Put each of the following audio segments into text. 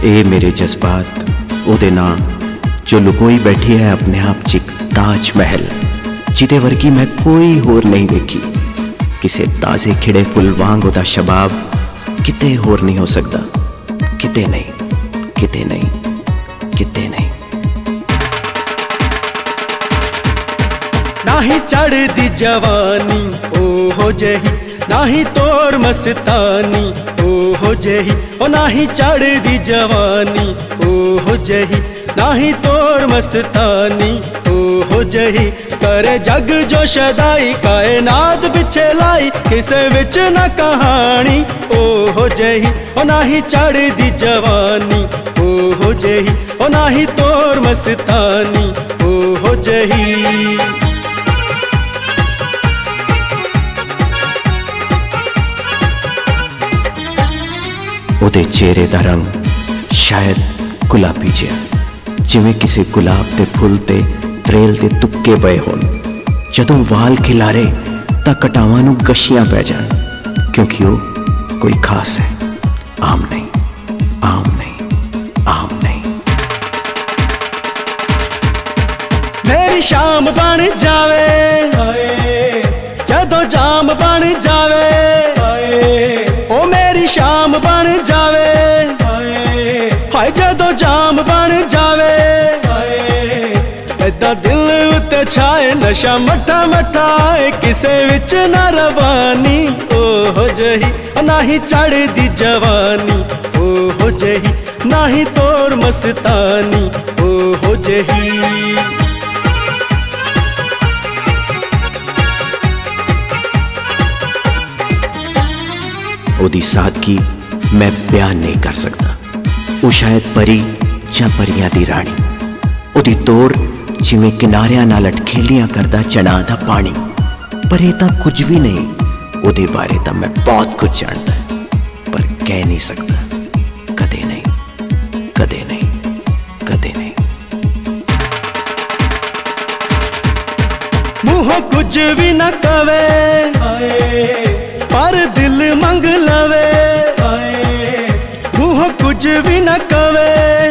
ए मेरे जज्बात ओदे नां जो लुकोई बैठी है अपने आप च इक ताज महल, जिदे वर्गी मैं कोई होर नहीं देखी। किसे ताजे खिड़े फुल वांग ओदा शबाब किते होर नहीं हो सकता, किते नहीं, किते नहीं, किते नहीं। नाही चढ़दी जवानी ओ हो जही, नाही तोर मस्तानी ओ हो जही, ओ नाही चढ़दी जवानी ओ हो जही, नाही तोर मस्तानी ओ हो जही। करे जग जो शदाई कायनात बिछे लाई, किसे विच न कहानी ओ हो जही, ओ नाही चढ़दी जवानी ओ हो जही, ओ नाही तोर मस्तानी ओ हो जही। ओदे चेहरे दा रंग शायद गुलाबी जिहा, जिवें किसी गुलाब के फुल ते त्रेल के तुक्के पए होन। जदों वाल खिलारे तां कटावां नूं गशियां पै जाण, क्योंकि वो कोई खास है, आम नहीं, आम नहीं, आम नहीं। मेरी शाम बन जावे जदों जाम बन जावे, ओ मेरी शाम बन जावे, हाय जदों जाम बन जावे। ऐदा दिल उत्ते छाए नशा मठा मठा, किसे विच ना रवानी ओ हो जही, नाही चढ़दी जवानी ओ हो जही, नाही तोर मस्तानी ओ हो जही। ओदी सादगी मैं बयान नहीं कर सकता। वो शायद परी या परियां दी रानी, ओदी तोड़ जिवें किनारियां नाल अटखेलियां करदा चना दा पानी। पर ये तां कुछ भी नहीं, ओदे बारे तां मैं बहुत कुछ जानता, पर कह नहीं सकता। कदे नहीं, कदे नहीं, कदे नहीं। मुँह कुछ भी न कवे पर दिल मंग लवे, मुँह कुछ भी न कवे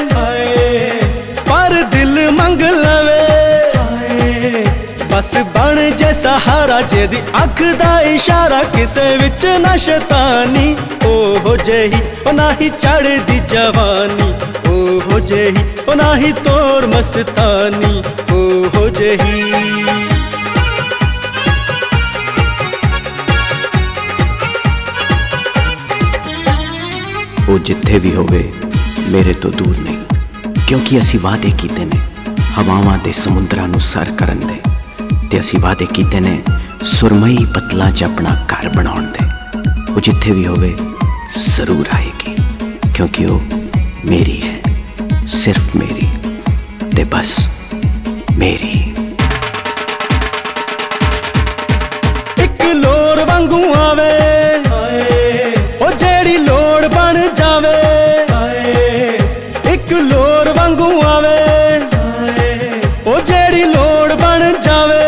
पर दिल मंग लवे। बस बन जे सहारा जेदी अख दा इशारा, किसे विच न शैतानी ओ हो जही, ओ नाही चढ़दी जवानी ओ हो जही, ओ नाही तोर मस्तानी ओ हो जही। वो जिथे भी होवे मेरे तो दूर नहीं, क्योंकि असी वादे कीते ने हवावां दे समुंदरां नूं सर करन दे, ते असी वादे कीते ने सुरमई पतलां च अपना घर बनाउण दे। वो जिथे भी होवे जरूर आएगी, क्योंकि वो मेरी है, सिर्फ मेरी, ते बस मेरी। एक लोर वांगू आवे ओ जेड़ी लोड़ बन जावे, एक लोर वांगू आवे ओ जेड़ी लोड़ बन जावे।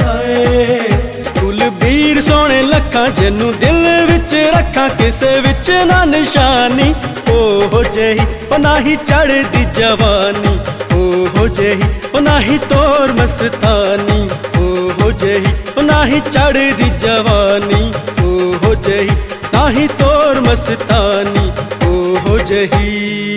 कुलबीर सोने लखा जिन्नू दिल विच रखा, किसे विच ना निशानी ओ हो जही, ओ नाही चढ़दी जवानी ओ हो जही, ओ नाही तोर मस्तानी ओ हो जही, ओ नाही चढ़दी जवानी ओ हो जही, नाही तोर मस्तानी ओ हो जही।